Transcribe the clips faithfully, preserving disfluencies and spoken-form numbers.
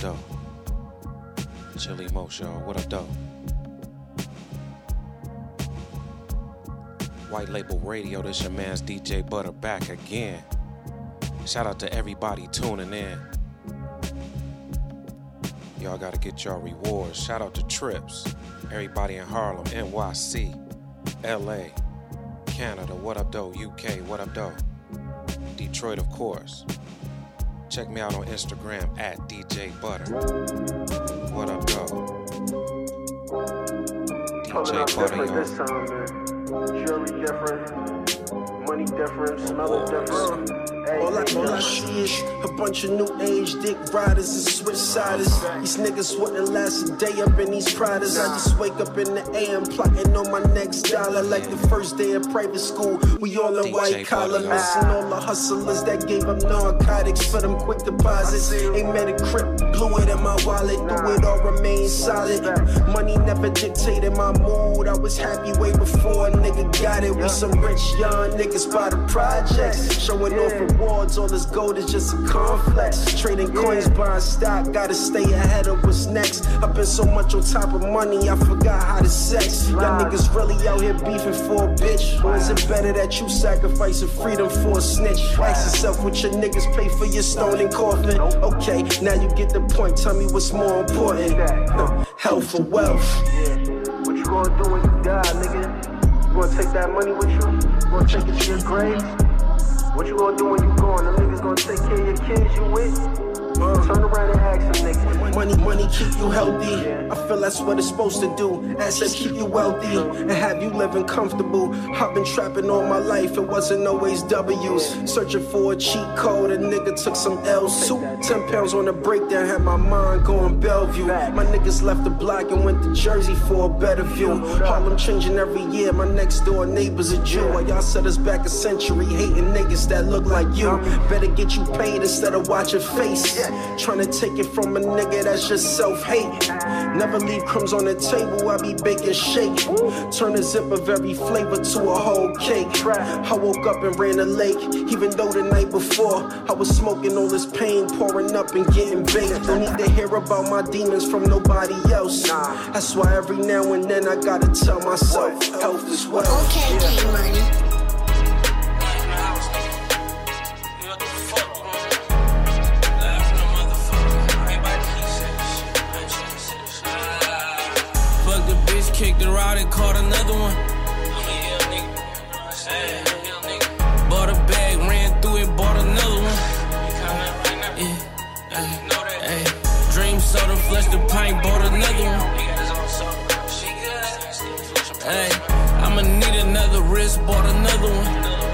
though? Chili Mo Show, what up though? White Label Radio, this your man's D J Butter back again. Shout out to everybody tuning in. Y'all gotta get y'all rewards. Shout out to Trips, everybody in Harlem, N Y C, L A, Canada, what up though? U K, what up though? Detroit, of course. Check me out on Instagram at D J Butter. What up though? D J Butter, y'all. Jewelry different, money different, smell different. All I, all I see is a bunch of new age dick riders and switch siders. These niggas wouldn't last a day up in these Pradas. I just wake up in the A M plotting on my next dollar. Like the first day of private school, we all in white collar. Missing all the hustlers that gave up narcotics for them quick deposits. Ain't met a crip, blew it in my wallet, through it all remained solid. Money never dictated my mood, I was happy way before a nigga got it. We some rich young niggas by the projects, showing off rewards, all this gold is just a complex. Trading coins, buying stock, gotta stay ahead of what's next. I've been so much on top of money, I forgot how to sex. Y'all niggas really out here beefing for a bitch, or is it better that you sacrificing freedom for a snitch? Ask yourself what your niggas pay for your stone and coffin. Okay, now you get the point, tell me what's more important. Huh, health or wealth? Yeah. What you gonna do when you die, nigga? You gonna take that money with you? You gonna take it to your grave? What you gonna do when you gone? Them niggas gonna take care of your kids you with? Uh, Turn around and ask them niggas. Money, money keep you healthy. Yeah. I feel that's what it's supposed to do. Assets keep you wealthy and have you living comfortable. I've been trapping all my life, it wasn't always W's. Searching for a cheat code, a nigga took some L's. Ten pounds on the breakdown, had my mind going Bellevue. My niggas left the block and went to Jersey for a better view. Harlem changing every year, my next door neighbor's a Jew. While y'all set us back a century, hating niggas that look like you. Better get you paid instead of watching face. Trying to take it from a nigga that's just self-hate. Never leave crumbs on the table, I be baking shake. Turn a zip of every flavor to a whole cake. I woke up and ran a lake, even though the night before I was smoking all this pain, pouring up and getting baked. Don't need to hear about my demons from nobody else. That's why every now and then I gotta tell myself, health is wealth. Okay, K Money. Kicked her out and caught another one. Bought a bag, ran through it, bought another one. Yeah, ay, ay. Dream soda, flushed the pint, bought another one. Ay, I'ma need another wrist, bought another one.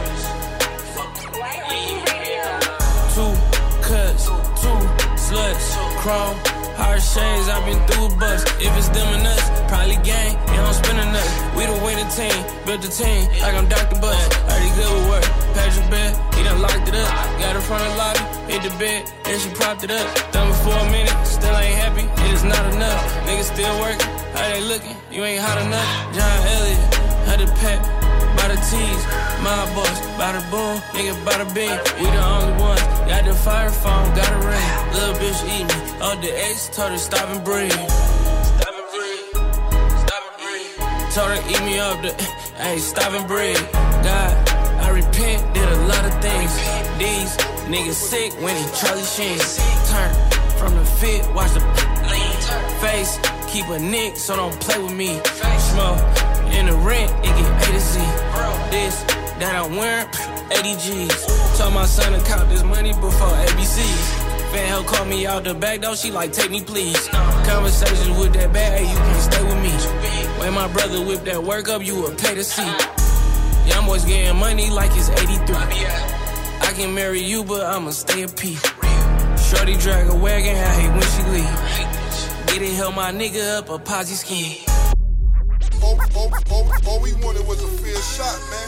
Two cuts, two sluts, crawl. Hard shades, I've been through a bus. If it's them and us, probably gang, and I'm spending nuts. We the winning team, built the team, like I'm Doctor Bus. Already good with work, Patrick Bell, he done locked it up. Got her from the lobby, hit the bed, then she propped it up. Done it for a minute, still ain't happy, it is not enough. Niggas still working, how they looking, you ain't hot enough. John Elliott, had a pet, by the T's, my boss, by the boom, nigga by the beam. We the only ones, got the fire phone, got a ring. Little bitch eat me, all the X, told her stop and breathe. Stop and breathe, stop and breathe. Told her eat me up the, hey, stop and breathe. God, I repent, did a lot of things. These niggas sick when he Charlie Sheen. Turn from the fit, watch the lean. Face, keep a nick, so don't play with me. Smoke. In the rent, it get A to Z. This, that I'm wearing, eighty G's. Told my son to count this money before A B Cs. Fan hell called me out the back though, she like, take me please. Conversations with that bag, hey, you can't stay with me. When my brother whip that work up, you will pay to see. Young boys getting money like it's eighty-three. I can marry you, but I'ma stay a P. Shorty drag a wagon, I hate when she leave. Get it, help my nigga up a posse scheme. All, all, all, all we wanted was a fair shot, man.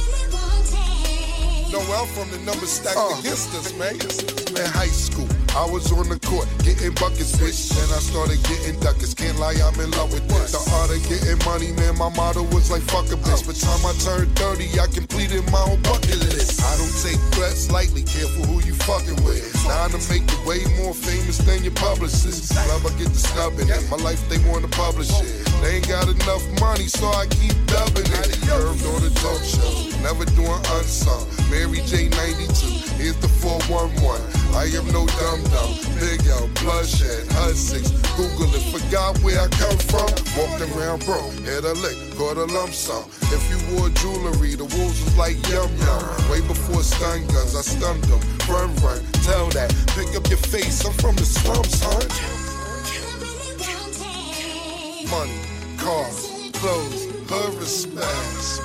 No, I'm from the numbers stacked uh, against us, man. In high school, I was on the court getting buckets, bitch. Then I started getting duckets. Can't lie, I'm in love with this. The art of getting money, man. My motto was like fuck a bitch. By the time I turned thirty, I completed my own bucket list. I don't take threats like lately, careful who you fucking with. Now to make you way more famous than your publicist. Love I get the snubbing it. My life they wanna publish it. They ain't got enough money, so I keep dubbing it. Curved on the talk show, never doing unsung. Mary J ninety-two, here's the four one one. I am no dum-dum, Big L, bloodshed, H U D six. Google it, forgot where I come from. Walked around broke, hit a lick, caught a lump sum. If you wore jewelry, the wolves was like yum yum. Way before stun guns, I stunned them. Run, run, tell that. Pick up your face, I'm from the slums, son. Money, cars, clothes, her respect.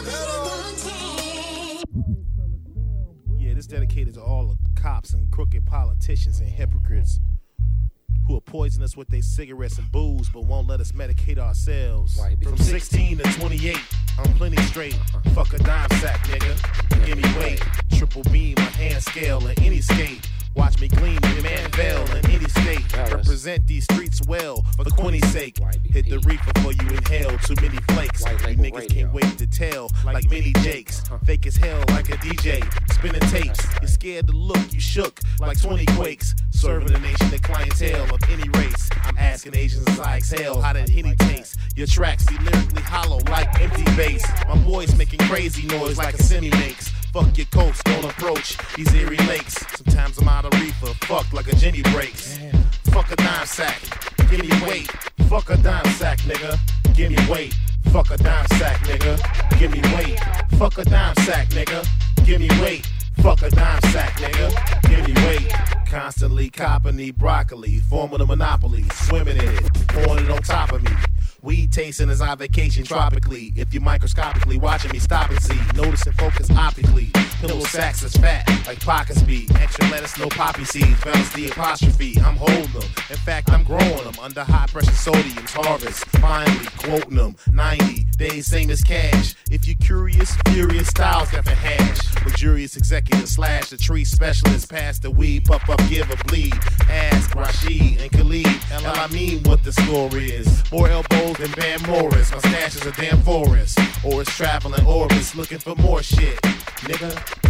Yeah, this dedicated to all the cops and crooked politicians and hypocrites who are poisoning us with their cigarettes and booze but won't let us medicate ourselves. From sixteen to twenty-eight, I'm plenty straight. Fuck a dime sack, nigga. Give me weight. Triple beam, a hand scale in any skate. Watch me gleam in Manville in any state. Represent these streets well for the Quinny's sake. Hit the reefer for you inhale too many flakes. You niggas can't wait to tell like mini Jakes. Fake as hell like a D J. Spinning tapes. You're scared to look, you shook like twenty quakes. Serving the nation the clientele of any race. I'm asking Asians as I exhale. How did Henny taste? Your tracks be lyrically hollow like empty bass. My boy's making crazy noise like a semi makes. Fuck your coast, don't approach these eerie lakes. Sometimes I'm out of reefer, fuck like a Jenny breaks. Fuck a dime sack, give me weight. Fuck a dime sack, nigga, give me weight. Fuck a dime sack, nigga, give me weight. Fuck a dime sack, nigga, give me weight. Fuck a dime sack, nigga, give me weight. Constantly copping the broccoli, forming a monopoly, swimming in it, pouring it on top of me. Weed tasting is our vacation tropically. If you're microscopically watching me, stop and see. Notice and focus optically. Pillow sacks is fat, like pockets be. Extra lettuce, no poppy seeds. Balance the apostrophe. I'm holding them. In fact, I'm growing them under high pressure sodium's harvest. Finally, quoting them. ninety days, same as cash. If you're curious, furious styles got the hash. Luxurious executive slash the tree specialist. Pass the weed, puff up, give a bleed. Ask Rashid and Khalid. Hell, I mean what the score is. More elbows than Van Morris. My stash is a damn forest. Or it's traveling orbits looking for more shit. Nigga.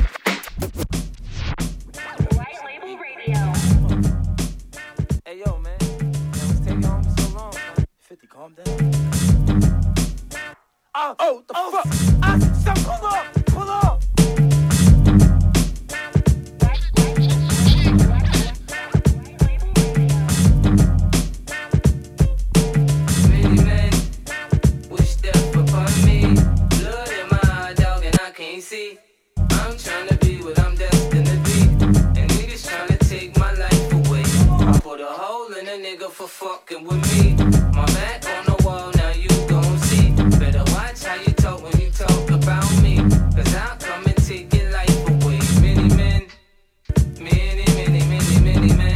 White Label Radio. Hey yo, man. What's taking on so long, man? fifty, calm down. Oh, oh, the oh, fuck? I said, pull up, pull up. Many men wish death upon me. Blood in my dog and I can't see. I'm trying to be what I'm destined to be. And niggas trying to take my life away. I put a hole in a nigga for fucking with me. My back on the wall, now you gon' see. Better watch how you talk when you talk about me. Cause I'll come and take your life away. Many men, many, many, many, many men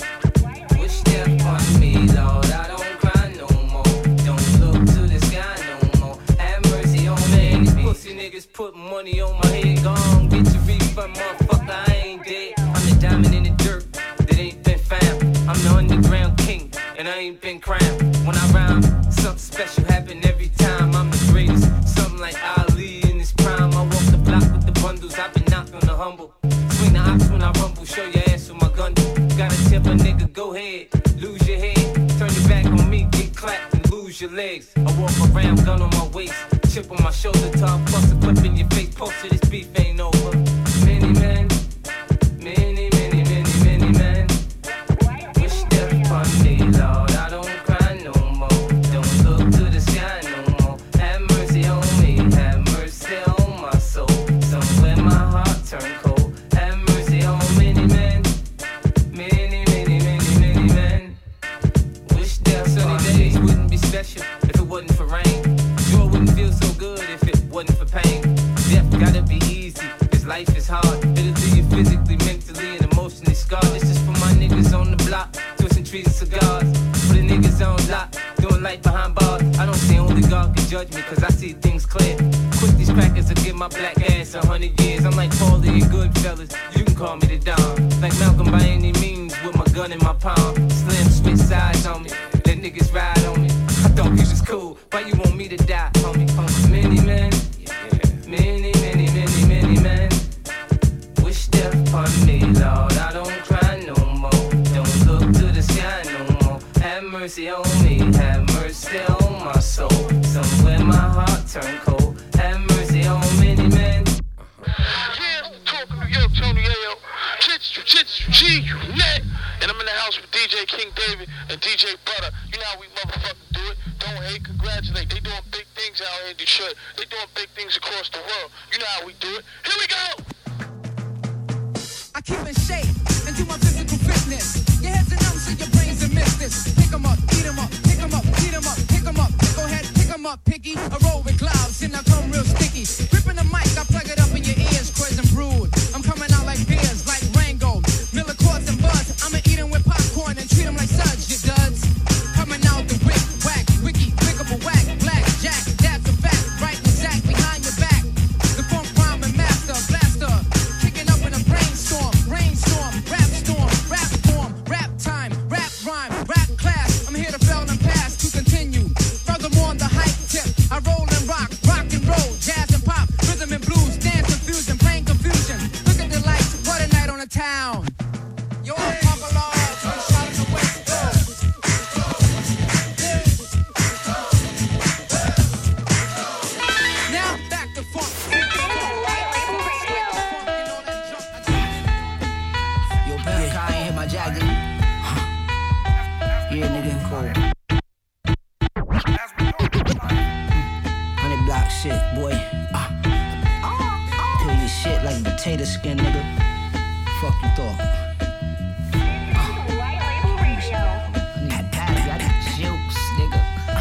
wish death on me, Lord. I don't cry no more. Don't look to the sky no more. Have mercy on me. These pussy niggas put money on my head. Gone, get your refund, motherfucker. I ain't dead. I'm the diamond in the dirt that ain't been found. I'm the underground king, and I ain't been crowned. When I rhyme, something special happen every time. I'm the greatest, something like Ali in his prime. I walk the block with the bundles, I've been knocked on the humble. Swing the ops when I rumble, show your ass with my gun. Gotta tip a nigga, go ahead, lose your head. Turn your back on me, get clapped and lose your legs. I walk around, gun on my waist, chip on my shoulder, top, bust a clip in your face. Post to this beef ain't over. Many men, many, many, many, many men wish death upon me, Lord. I don't cry no more. Don't look to the sky no more. Have mercy on me. Have mercy on my soul. Somewhere my heart turned cold. Have mercy on many men. Many, many, many, many men wish death upon me. Sunny days wouldn't be special if it wasn't for rain. Joy wouldn't feel so good if it wasn't for pain. Death gotta be easy, cause life is hard. It'll do you physically, mentally, and emotionally scarred. This is for my niggas on the block, twisting trees and cigars. For the niggas on lock, doing life behind bars. I don't see only God can judge me, cause I see things clear. Quit these crackers to give my black ass a hundred years. I'm like Paulie and Goodfellas, you can call me the Don. Like Malcolm by any means, with my gun in my palm. Slim switch sides on me, let niggas ride on me. I thought you was cool, why you want me to die, homie? homie. Many men, many, many, many, many men wish death mercy on me, have mercy on my soul. Somewhere my heart turned cold, have mercy on many men. Yeah, talking to yo, Tony Ayo, chits, chits, G, you net. And I'm in the house with D J King David and D J Butter. You know how we motherfucking do it. Don't hate, congratulate. They doing big things out here in Detroit. They doing big things across the world. You know how we do it. Here we go! I keep in shape and do my physical fitness. Your head's an ounce and your brain's a misfits. Pick 'em up, eat 'em up, pick 'em up, eat 'em up, pick 'em up. Go ahead, pick 'em up, piggy. I roll with clouds and I come real sticky. Gripping the mic, I plug it up in your ears, poison brood. I'm coming out like beers, like Rango. Miller Coors and Buzz. I'ma eat 'em with popcorn and treat 'em like suds, you duds. Coming out the wick, whack, wiki, pickable whack, black, jack, that's a fact. Right and exact behind your back. The funk rhyme and master, blaster. Kicking up in a brainstorm, rainstorm, rap storm, rap form, rap time, rap rhyme, rap class. I'm here to fail and pass, to continue. Furthermore on the hype tip, I roll and rock, rock and roll, jazz and pop, rhythm and blues, dance and fusion, plain confusion. Look at the lights, what a night on the town. Yo, Papa Lord, one shot in the West Coast. Now back to funk. Yo, Pep, I ain't hit my jacket. Yeah, nigga, cold. Hundred block shit, boy. Uh. Peel your shit like potato skin, nigga. Fuck you thought. That patty, got the jokes, nigga.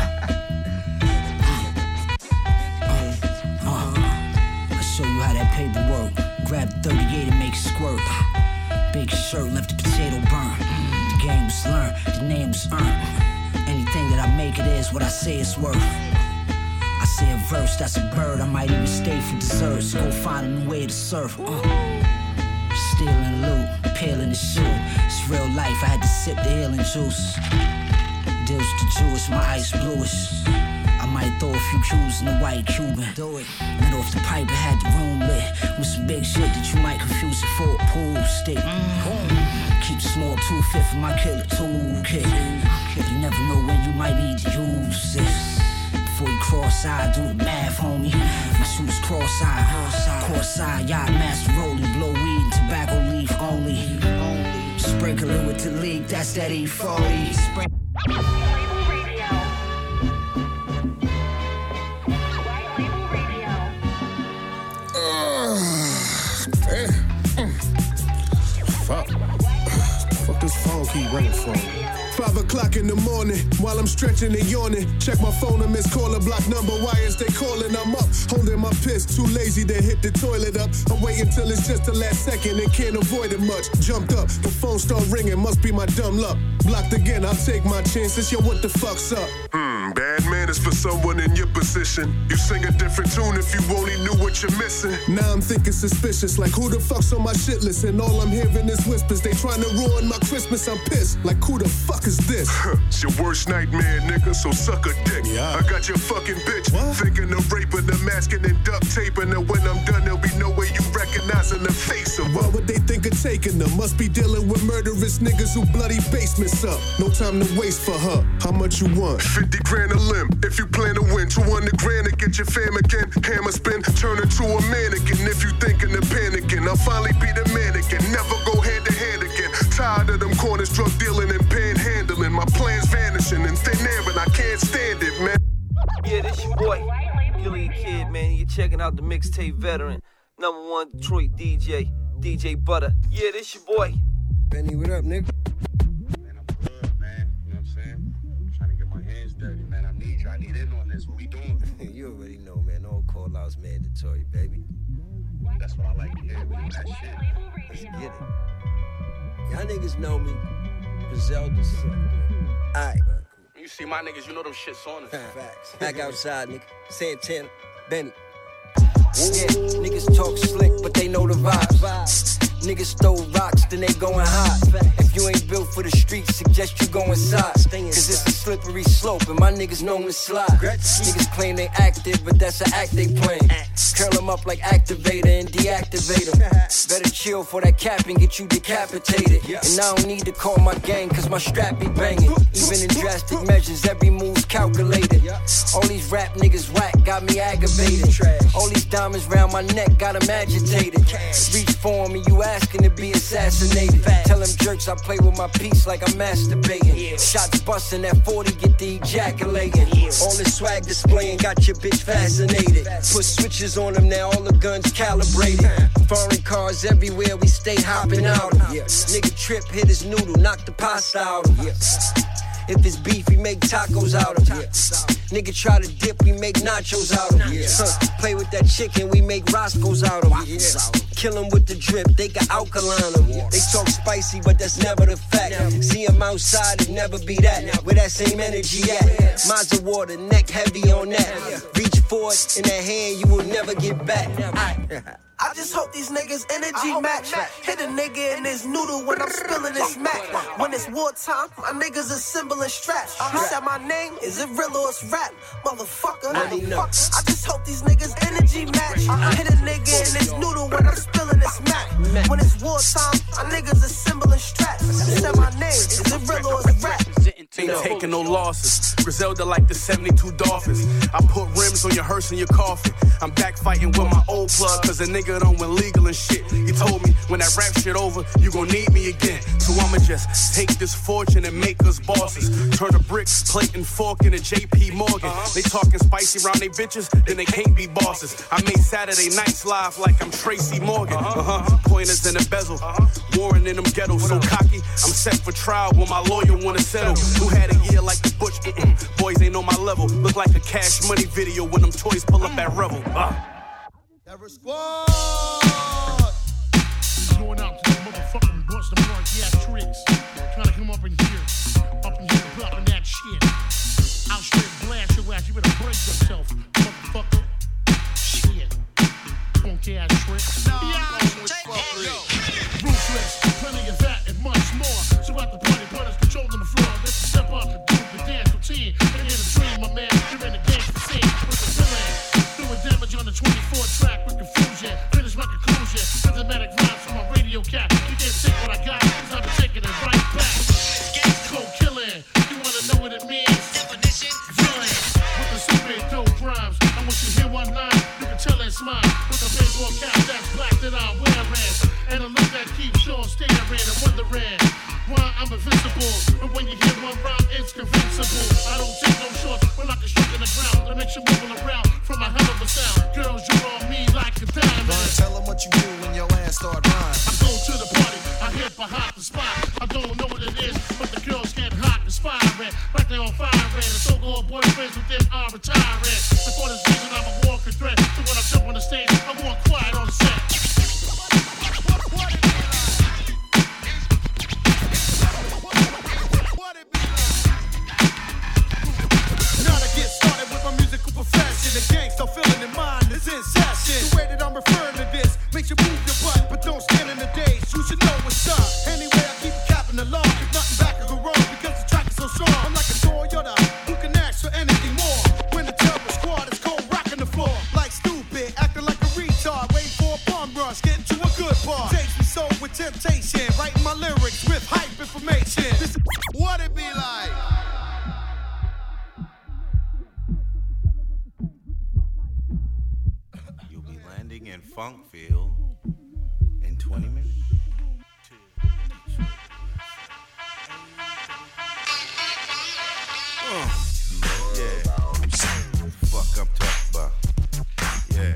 Uh, uh, I'll show you how that paper work. Grab thirty-eight and make it squirt. Big shirt, left the potato burn. The game was learned, the name was earned. Anything that I make it is what I say it's worth. I say a verse, that's a bird. I might even stay for desserts. Go find a new way to surf. Uh. Stealing loot, peeling the shoe. It's real life, I had to sip the healing juice. Deals to Jewish, my ice bluish. I might throw a few cues in the white Cuban. Do it. Lit off the pipe, I had the room lit with some big shit that you might confuse it for a pool stick. Mm. Keep small two fifth for my killer toolkit. You never know when you might need to use this. Before you cross-eyed, do the math, homie. My shoes cross-eyed, cross-eyed, yacht master rolling, blow weed and tobacco leaf only. Sprinkle it with the leak, that's that E forty. Spring- Fuck. Fuck this phone keep ringing from. Five o'clock in the morning, while I'm stretching and yawning. Check my phone, a missed caller, block number. Why is they calling? I'm up, holding my piss. Too lazy to hit the toilet up. I'm waiting till it's just the last second and can't avoid it much. Jumped up, the phone start ringing, must be my dumb luck. Blocked again, I'll take my chances. Yo, what the fuck's up? Hmm, bad manners for someone in your position. You sing a different tune if you only knew what you're missing. Now I'm thinking suspicious, like who the fuck's on my shit list? And all I'm hearing is whispers. They trying to ruin my Christmas, I'm pissed. Like who the fuck is this? It's your worst nightmare, nigga, so suck a dick. Yeah. I got your fucking bitch what? thinking of raping, the masking and duct taping. And when I'm done, there'll be no way you recognizing the face of her. Why would they think of taking them? Must be dealing with murderous niggas who bloody basements up. No time to waste for her. How much you want? fifty grand a limb. If you plan to win, two hundred grand to get your fam again. Hammer spin, turn into a mannequin. If you thinking of panicking, I'll finally be the mannequin. Never go hand to hand again. Tired of them corners, drug dealing and panhandling. My plans vanishing in thin air, and I can't stand it, man. Yeah, this your boy, Gilly Kid, man. You're checking out the mixtape veteran, number one Detroit D J, D J Butter. Yeah, this your boy. Benny, what up, nigga? Man, I'm good, man. You know what I'm saying? I'm trying to get my hands dirty, man. I need you. I need in on this. What we doing? You already know, man. All call-outs mandatory, baby. That's what I like to hear. We do that shit. Let's get it. Y'all niggas know me. Griselda son. Aight. You see my niggas, you know them shits on us. Facts. Back outside, nigga. Santana, Benny. Yeah, niggas talk slick, but they know the vibes. Niggas throw rocks, then they going hot. If you ain't built for the streets, suggest you go inside. Cause it's a slippery slope, and my niggas know when to slide. Niggas claim they active, but that's an act they playing. Curl them up like activator and deactivate them. Better chill for that cap and get you decapitated. And I don't need to call my gang cause my strap be banging. Even in drastic measures, every move's calculated. All these rap niggas whack, got me aggravated. All these diamonds round my neck, got them agitated. Reach for 'em and you asking to be assassinated. Tell them jerks I play with my piece like I'm masturbating. Shots busting at forty, get the ejaculating. All this swag displaying got your bitch fascinated. Put switches on them now, all the guns calibrated. Foreign cars everywhere, we stay hopping out. Nigga trip, hit his noodle, knock the pasta out. If it's beef, we make tacos out of it. Nigga try to dip, we make nachos out of it. Huh. Play with that chicken, we make Roscoe's out of it. Kill them with the drip, they got alkaline them. They talk spicy, but that's never the fact. See them outside, it never be that. Where that same energy at. Mazda water, neck heavy on that. Reach for it, in that hand, you will never get back. I just hope these niggas energy match. Hit a nigga in his noodle when I'm spilling this Mac. When it's wartime, my niggas assembling straps. You said my name, is it real or it's rap? Motherfucker, I just hope these niggas energy match. Hit a nigga in his noodle when I'm spilling this Mac. When it's wartime, my niggas assembling straps. You said my name, is it real or it's rap? Ain't taking no losses. Griselda like the seventy-two Dolphins. I put rims on your hearse and your coffin. I'm back fighting with my old plug, cause a nigga done went legal and shit. He told me, when that rap shit over, you gon' need me again. So I'ma just take this fortune and make us bosses. Turn a brick, plate and fork into J P Morgan. They talking spicy around they bitches, then they can't be bosses. I made Saturday nights live like I'm Tracy Morgan. Uh-huh. Pointers in the bezel, Warren in them ghettos. So cocky, I'm set for trial when my lawyer wanna settle. Who had a year like the Butch? Mm-mm. Boys ain't on my level. Look like a Cash Money video when them toys pull up at Revel. Uh. Never squad. Going out to the motherfucking bunch of mark ass tricks. Trying to come up in here, up in here, dropping that shit. I'll straight blast your ass. You better break yourself, motherfucker. Shit. Punk ass tricks. No, yeah, ruthless. Plenty of that and much more. So at the party, brothers controlling the floor. Let's step up and do the dance routine. And hear the dream, my man. You're in the gangster scene with the villain. Doing damage on the twenty-four track with confusion. Finish my conclusion. Rhythmatic rhymes from my radio cat. You can't take what I got, cause I've been taking it right back. Cold killing. You wanna know what it means? Definition. Villain. With the super dope rhymes. And once you hear one line, you can tell it's mine. With the baseball cap that's black that I'm wearing. And a look that keeps on staring and wondering why I'm invincible. And when you hear one rhyme, it's convincible. I don't take no shorts when I can shoot in the ground. That makes you moving around from a hell of a sound. Girls, you're on me like a diamond. Tell them what you do when your ass start rhyme. I go to the party, I hit behind the spot. I don't know what it is, but the girls get hot, inspiring. Like they on fire, and the so-called boyfriends with them are retiring. And for this reason, I'm a walking threat. So when I jump on the stage, I want quiet on the set. The gangsta feeling in mind is in session. The way that I'm referring to this makes you move your butt, but don't stand in the days. You should know what's up. Anyway, I keep capping along. If nothing back can go wrong because the track is so strong. I'm like a Toyota, who can ask for anything more? When the terror squad is cold rocking the floor, like stupid, acting like a retard, waiting for a bum rush, getting to a good part. Takes me so with temptation, writing my lyrics with hype information. This is what it be like. In Funkville in twenty minutes. Uh, yeah. Fuck I'm talking about. Yeah.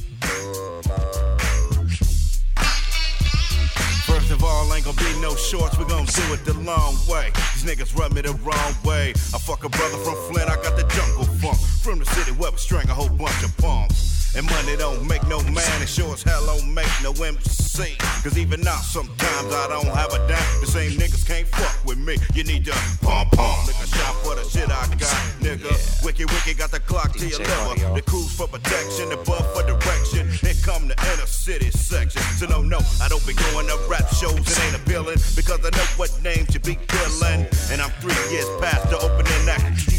First of all, ain't gonna be no shorts, we gon' do it the long way. These niggas rub me the wrong way. I fuck a brother from Flint, I got the jungle funk. From the city where we string a whole bunch of punks. And money don't make no man, and sure as hell don't make no M C. Cause even now, sometimes I don't have a dime. The same niggas can't fuck with me. You need to pump, pump. Lick a shot for the shit I got, nigga. Yeah. Wiki, wiki, got the clock to your liver. The cruise for protection, the buff for direction. Here come the inner city section. So no, no, I don't be going to rap shows, it ain't a billing. Because I know what names you be killing. And I'm three years past the opening act.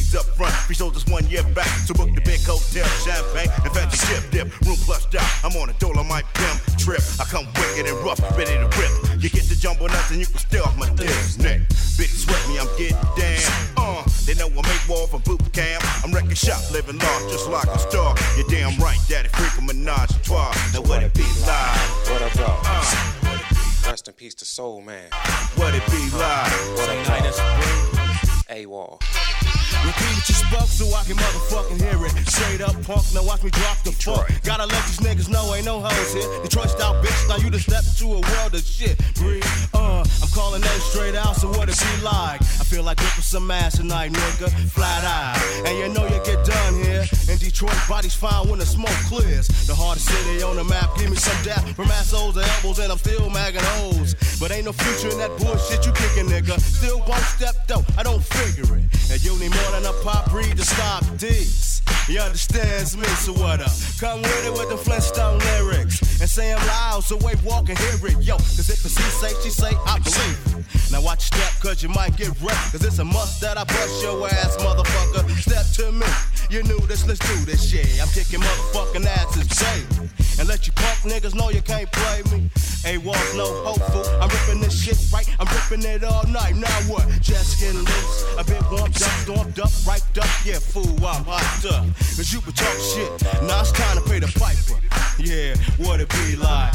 G's up front. We sold this one year back. So book the big hotel, champagne, and fancy chip dip. Room plushed out. I'm on a Dolomite pimp trip. I come wicked and rough, ready to rip. You get the jumbo nuts and you can stay off my dick's neck. Big sweat me, I'm getting down. Uh, they know I make war from boot camp. I'm wrecking shop, living large just like a star. You're damn right, daddy, freak a menage a trois. Now what it be like? What up, dog? Uh, Rest in peace to Soul Man. What it be like? What up, dog? AWOL. Repeat what you spoke so I can motherfucking hear it. Straight up punk, now watch me drop the fuck. Gotta let these niggas know ain't no hoes here. Detroit style bitch, now you done stepped into a world of shit. Breathe, uh, I'm calling that straight out, so what it be like? I feel like whipping some ass tonight, nigga, flat eye. And you know you get done here. In Detroit, bodies found when the smoke clears. The hardest city on the map, give me some death from assholes to elbows, and I'm still magging hoes. But ain't no future in that bullshit you kicking, nigga. Still won't step though, I don't figure it. And you need more than a pop breed to stop these. You understands me, so what up? Come with it with the Flintstone lyrics. And say I'm loud, so wait, walk and hear it, yo. Cause if it's he say, she say, I believe it. Now watch your step, cause you might get wrecked. Cause it's a must that I bust your ass, motherfucker. Step to me, you knew this, let's do this shit. I'm kicking motherfucking asses, baby. And let you punk niggas know you can't play me. AWOL's no hopeful, I'm ripping this shit right, I'm ripping it all night. Now what? Just getting loose, a bit warmed up, stormed up, riped up. Yeah, fool, I'm hyped up. Cause you been talking shit, now it's time to pay the piper. Yeah, what it be like?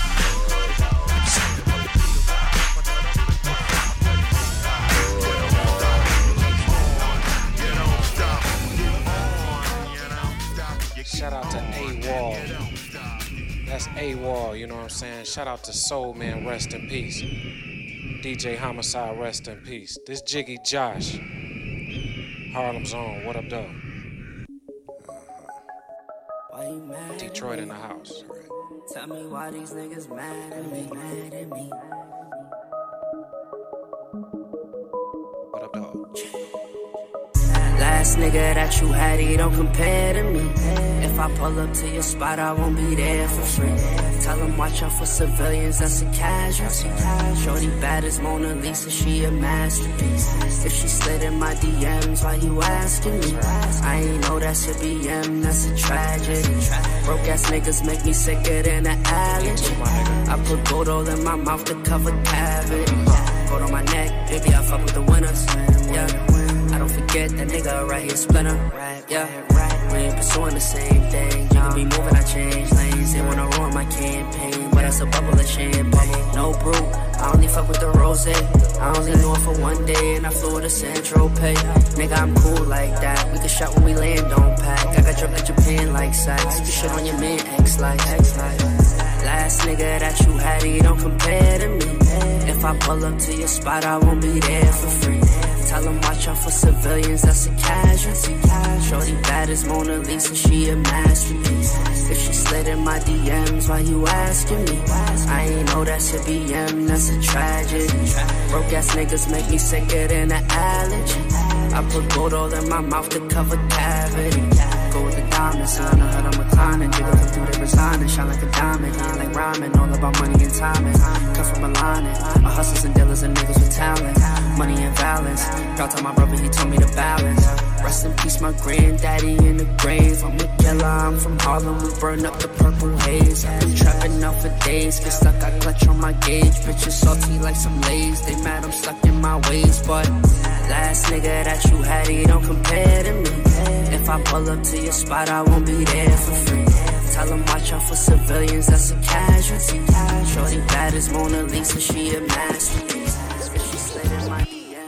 Shout out to AWOL. That's AWOL, you know what I'm saying? Shout out to Soul Man, rest in peace. D J Homicide, rest in peace. This Jiggy Josh, Harlem's own, what up, though? Uh, Detroit in the house. Tell me why these niggas mad at me, mad at me. What up, dog? Last nigga that you had, he don't compare to me. If I pull up to your spot, I won't be there for free. Tell them watch out for civilians, that's a casualty. Shorty bad as Mona Lisa, she a masterpiece. If she slid in my D Ms, why you asking me? I ain't know that's a B M, that's a tragedy. Broke ass niggas make me sicker than an allergy. I put gold all in my mouth to cover cavity. Gold on my neck, baby, I fuck with the winners. Yeah. I don't forget that nigga right here, splinter. Yeah, we ain't pursuing the same thing. You can be moving, I change lanes. They wanna ruin my campaign, but that's a bubble of champagne. No brew, I only fuck with the rose. I only know it for one day, and I flew with a Central Pay. Nigga, I'm cool like that. We can shot when we land, don't pack. I got drunk at Japan like Sykes. You shit on your man, X like X like. Last nigga that you had, he don't compare to me. If I pull up to your spot, I won't be there for free. Tell them watch out for civilians, that's a casualty. Shorty bad as Mona Lisa, she a masterpiece. If she slid in my D Ms, why you asking me? I ain't know that's a B M, that's a tragedy. Broke ass niggas make me sicker than an allergy. I put gold all in my mouth to cover cavity. Go with the diamonds, on the hood I'm reclining. Jiggle come through the design and shine like a diamond. Eat like ramen, all about money and timing. Come from Milan, my hustlers and dealers and niggas with talent. Money and balance. Proud to my brother, he told me to balance. Rest in peace, my granddaddy in the grave. I'm a killer, I'm from Harlem, we burn up the purple haze. I've been trapping out for days, get stuck, I clutch on my gauge. Bitches salty like some Lays, they mad I'm stuck in my ways. But last nigga that you had, he don't compare to me. If I pull up to your spot, I won't be there for free. Tell them watch out for civilians, that's a casualty. Shorty bad as Mona Lisa, she a masterpiece. She slid in my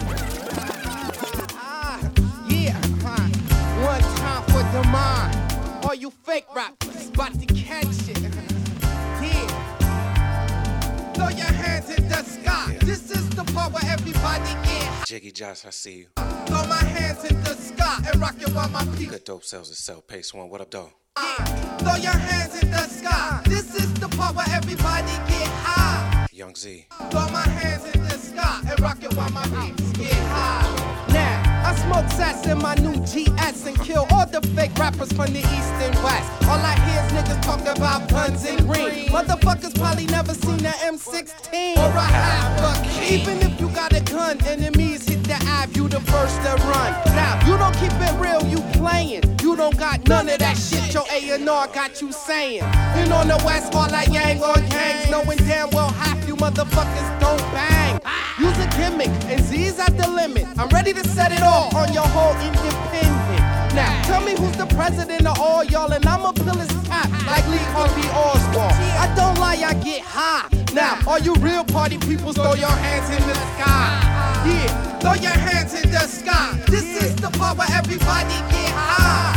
One time for the mind. All you fake rappers about to catch it. Yeah. Throw your hands in the sky. This is the part where everybody get. Jiggy Josh, I see you. Throw my hands in the sky and rock it while my people. Good dope sells itself. Pace one. What up, though? Yeah. Throw your hands in the sky. This is the part where everybody get high. Young Z. Throw my hands in the sky and rock it while my people get high. Now. I smoke sass in my new G S and kill all the fake rappers from the east and west. All I hear is niggas talk about guns and green. Motherfuckers probably never seen an M sixteen or a half a key. Even if you got a gun, enemies hit the have you the first to run. Now, you don't keep it real, you playing. You don't got none of that shit your A and R got you saying. And on the West, all that yang on gangs, knowing damn well half you motherfuckers don't bang. Use a gimmick, and Z's at the limit. I'm ready to set it off on your whole independent. Now, tell me who's the president of all y'all, and I'ma peel his cap like Lee Harvey Oswald. I don't lie, I get high. Now, all you real party people, throw your hands in the sky. Yeah, throw your hands in the sky. This is the part where everybody get high.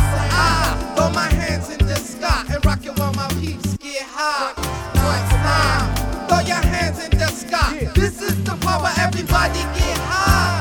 I throw my hands in the sky and rock it while my peeps get high. One time, throw your hands in the sky. This is the part where everybody get high.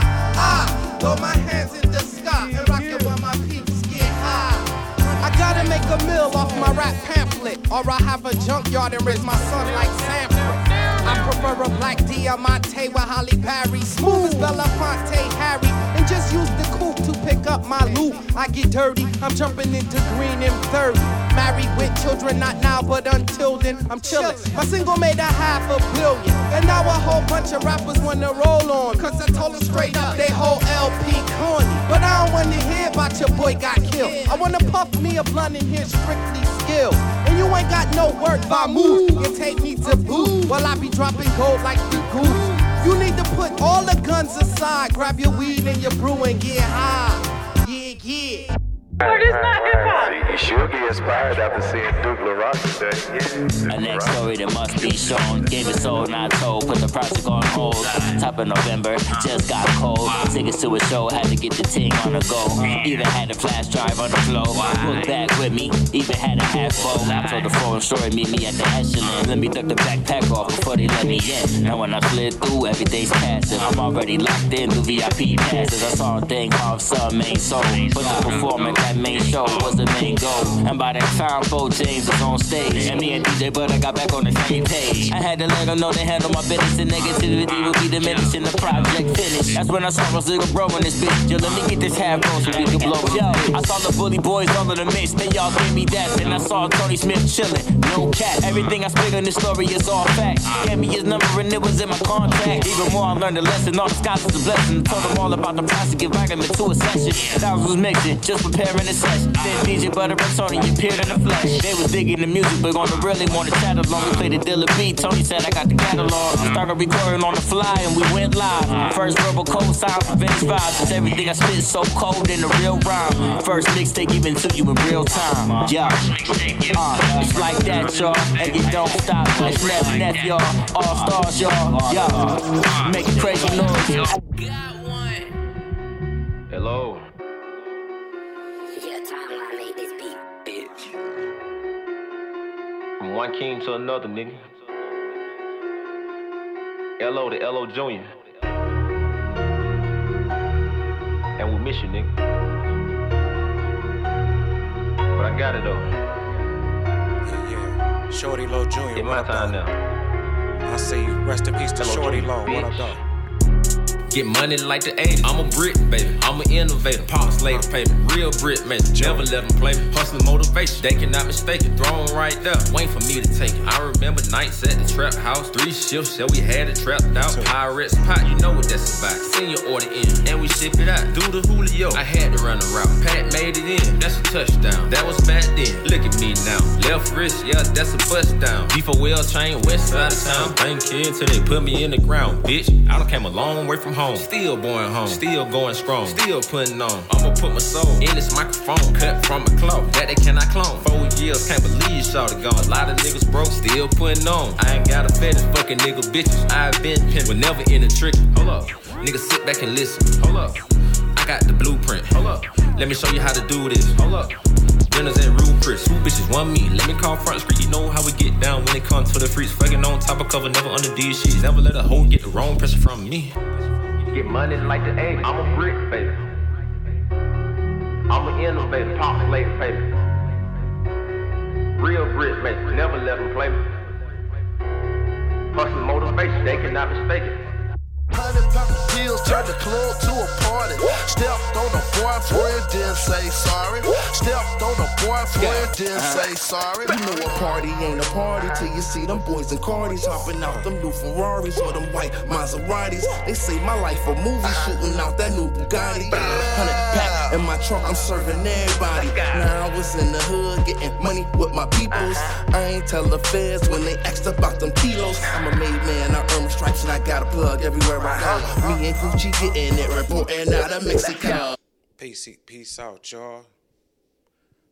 I throw my hands in the sky and rock it while my peeps get high. I gotta make a meal off my rap pamphlet, or I have a junkyard and raise my son like Sanford. I prefer a black Diamante with Holly Berry, smooth as Belafonte Harry, and just use the coupe to pick up my loot. I get dirty, I'm jumping into green M thirty. Married with children, not now, but until then, I'm chillin'. My single made a half a billion, and now a whole bunch of rappers wanna roll on, cause I told them straight up, they whole L P corny. But I don't wanna hear about your boy got killed. I wanna puff me a blunt and hear strictly skill. And you ain't got no work by move, you take me to boo, while I be dropping gold like the goose. You need to put all the guns aside, grab your weed and your brew and get high. Yeah, yeah. But it's not hip hop. You should be inspired after seeing Duke LaRock today. A next story that must be shown. Game is sold, not told. Put the project on hold. Top of November, just got cold. Tickets to a show, had to get the ting on the go. Even had a flash drive on the flow. Put back with me, even had a half full. I told the foreign story, meet me at the echelon. Let me duck the backpack off before they let me in. Now when I slid through, everything's passive. I'm already locked in through V I P passes. I saw a thing called Sub Main Soul. But the performance that main show was the main goal. And by that time, Bo James was on stage. And me and D J Butter got back on the same page. I had to let them know they handle my business, and negativity will be diminished in the project finish. That's when I saw my nigga bro in this bitch. Yo, let me get this half bro so we can blow it. Yo, I saw the bully boys all in the mix. They all gave me that. And I saw Tony Smith chillin'. No cap. Everything I spit on this story is all facts. Gave me his number and it was in my contract. Even more, I learned a lesson. All the skies is a blessing. Told them all about the price to get vitamin to a session. And I was mixing, just preparing the session. Then D J Butter and Tony appeared in the flesh. They was digging the music, but gonna really wanna chat along. We played the Dilla beat. Tony said I got the catalog. Started recording on the fly and we went live. First verbal code sound for Vince vibes. Cause everything I spit so cold in the real rhyme. First mixtape given to you in real time. Yeah, uh, it's like that, y'all. And you don't stop. It's left left, y'all. All stars, y'all. Yeah, make a crazy noise. Hello. From one king to another, nigga. L O to L O Junior And we miss you, nigga. But I got it though. Yeah, yeah. Shorty Low Junior It's my time now. I see you. Rest in peace to Shorty Low. What up, though? Get money like the eighties. I'm a brick, baby. I'm an innovator. Pops later payment. Real brick, man. Never let them play me. Hustling motivation. They cannot mistake it. Thrown right there. Wait for me to take it. I remember nights at the trap house. Three shifts, yeah, we had it trapped out. Pirates pot, you know what that's about. Send your order in, and we ship it out. Do the Julio. I had to run the route. Pat made it in. That's a touchdown. That was back then. Look at me now. Left wrist, yeah, that's a bust down. Beef a well chain, west side of town. Thank kids till they put me in the ground, bitch. I done came a long way from home. Still going home, still going strong, still putting on. I'ma put my soul in this microphone, cut from a cloth that they cannot clone. Four years, can't believe shawty gone. A lot of niggas broke, still putting on. I ain't got a fetish, fucking nigga bitches. I've been pimpin', but never in a trick. Hold up, nigga sit back and listen. Hold up, I got the blueprint. Hold up, let me show you how to do this. Hold up. Winners and rude Chris, who bitches want me? Let me call Front Street, you know how we get down when it comes to the freaks. Fucking on top of cover, never under these sheets. Never let a hoe get the wrong pressure from me. Get money like the eighties. I'm a brick, baby. I'm an innovator. Pops later payment. Real brick, baby. Never let them play me. Hustling motivation, they cannot mistake it. Hundred pepper pills turned the club to a party. Stepped on a boyfriend, didn't say sorry. Stepped on a boyfriend, didn't say sorry. You know a party ain't a party till you see them boys and Cardis hopping out them new Ferraris or them white Maseratis. They say my life a movie, shooting out that new Bugatti. Hundred pack in my trunk, I'm serving everybody. Now I was in the hood getting money with my peoples. I ain't tell the feds when they asked about them kilos. I'm a made man, I earn my stripes and I got a plug everywhere I go. Me and Gucci getting it, reporting out of Mexico. Peace, peace out, y'all.